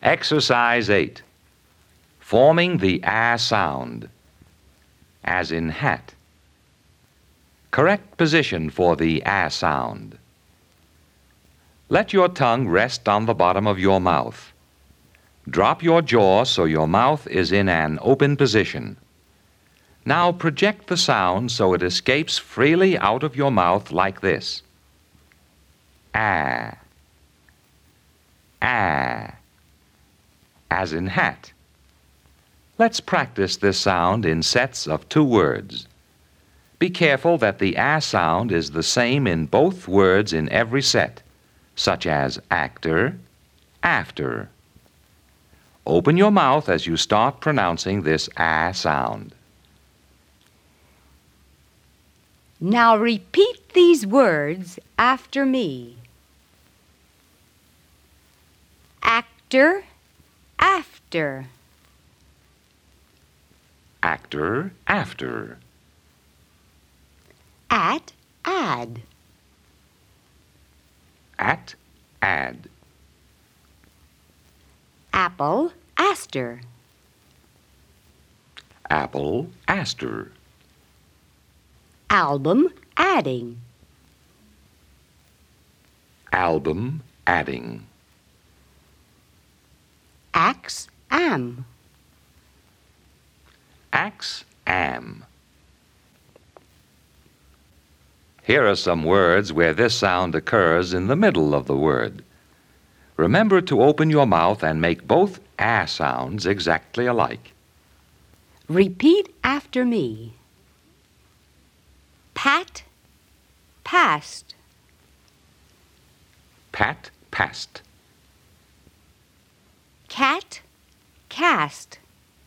Exercise 8. Forming the A sound, as in hat. Correct position for the A sound. Let your tongue rest on the bottom of your mouth. Drop your jaw so your mouth is in an open position. Now project the sound so it escapes freely out of your mouth like this. Ah. Ah. As in hat. Let's practice this sound in sets of 2 words. Be careful that the A sound is the same in both words in every set, such as actor, after. Open your mouth as you start pronouncing this A sound. Now repeat these words after me. Actor, after. Actor, after. At, add. At, add. Apple, aster. Apple, aster. Album, adding. Album, adding. Axe, am. Axe, am. Here are some words where this sound occurs in the middle of the word. Remember to open your mouth and make both A sounds exactly alike. Repeat after me. Pat, passed. Pat, passed. Cat, cast.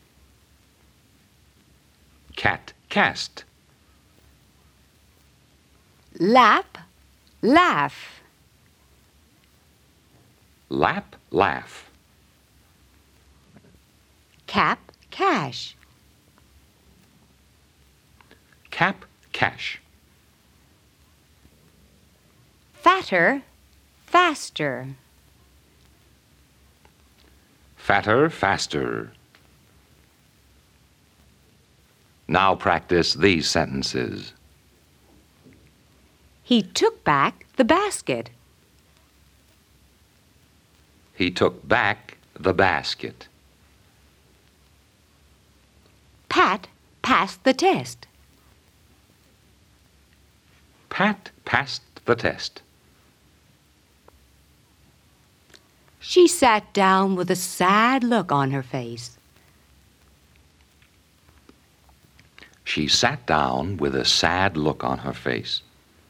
Cat, cast. Lap, laugh. Lap, laugh. Cap, cash. Cap, cash. Fatter, faster. Fatter, faster. Now practice these sentences. He took back the basket. He took back the basket. Pat passed the test. Pat passed the test. She sat down with a sad look on her face. She sat down with a sad look on her face.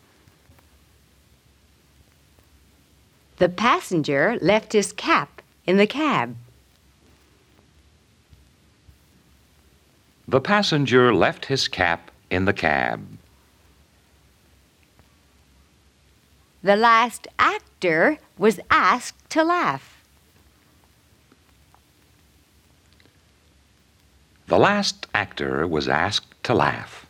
The passenger left his cap in the cab. The passenger left his cap in the cab. The last actor was asked to laugh. The last actor was asked to laugh.